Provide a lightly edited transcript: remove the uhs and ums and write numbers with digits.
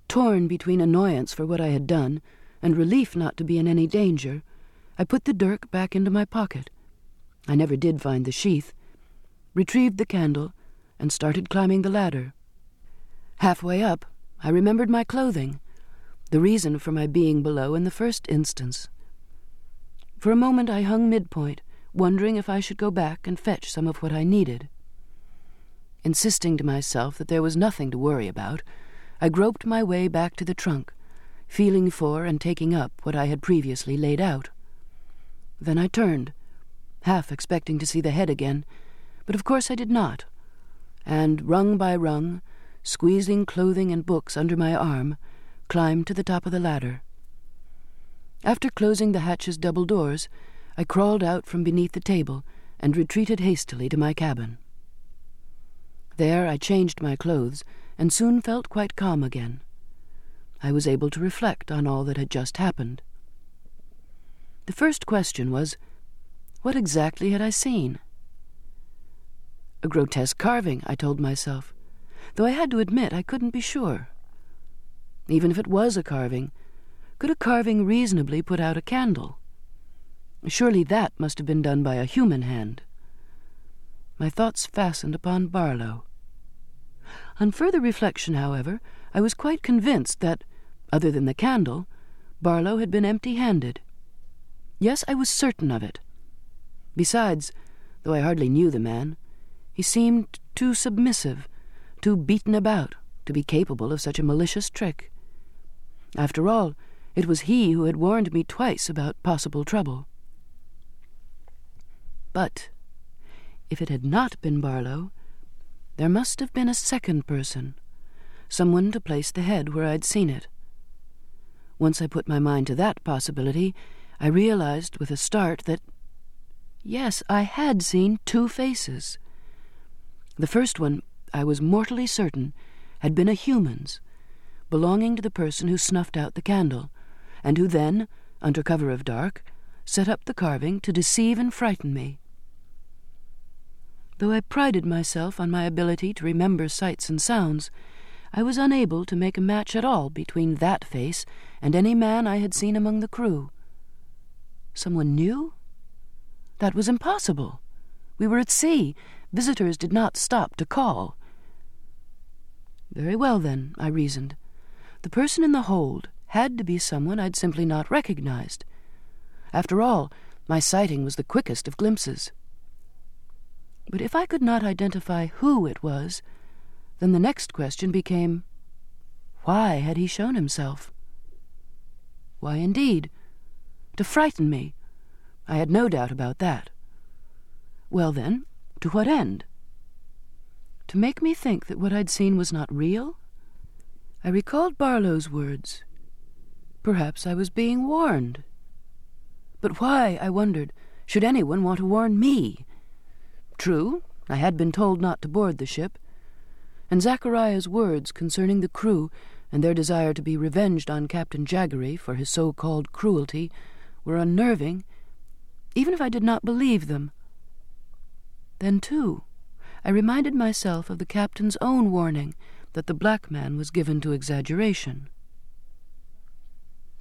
Torn between annoyance for what I had done and relief not to be in any danger, I put the dirk back into my pocket. I never did find the sheath, retrieved the candle, and started climbing the ladder. Halfway up, I remembered my clothing, the reason for my being below in the first instance. For a moment I hung midpoint, wondering if I should go back and fetch some of what I needed. Insisting to myself that there was nothing to worry about, I groped my way back to the trunk, feeling for and taking up what I had previously laid out. Then I turned, half expecting to see the head again, but of course I did not, and rung by rung, squeezing clothing and books under my arm, climbed to the top of the ladder. After closing the hatch's double doors, I crawled out from beneath the table and retreated hastily to my cabin. There I changed my clothes and soon felt quite calm again. I was able to reflect on all that had just happened. The first question was, what exactly had I seen? A grotesque carving, I told myself, though I had to admit I couldn't be sure. Even if it was a carving, could a carving reasonably put out a candle? Surely that must have been done by a human hand. My thoughts fastened upon Barlow. On further reflection, however, I was quite convinced that, other than the candle, Barlow had been empty-handed. Yes, I was certain of it. Besides, though I hardly knew the man, he seemed too submissive, too beaten about, to be capable of such a malicious trick. After all, it was he who had warned me twice about possible trouble. But if it had not been Barlow, there must have been a second person, someone to place the head where I'd seen it. Once I put my mind to that possibility, I realized with a start that, yes, I had seen two faces. The first one, I was mortally certain, had been a human's, belonging to the person who snuffed out the candle, and who then, under cover of dark, set up the carving to deceive and frighten me. Though I prided myself on my ability to remember sights and sounds, I was unable to make a match at all between that face and any man I had seen among the crew. Someone new? That was impossible. We were at sea. Visitors did not stop to call. Very well, then, I reasoned. The person in the hold had to be someone I'd simply not recognized. After all, my sighting was the quickest of glimpses. But if I could not identify who it was, then the next question became, why had he shown himself? Why, indeed, to frighten me. I had no doubt about that. Well, then, to what end? To make me think that what I'd seen was not real? I recalled Barlow's words. Perhaps I was being warned. But why, I wondered, should anyone want to warn me? True, I had been told not to board the ship, and Zachariah's words concerning the crew and their desire to be revenged on Captain Jaggery for his so-called cruelty were unnerving, even if I did not believe them. Then, too, I reminded myself of the captain's own warning that the black man was given to exaggeration.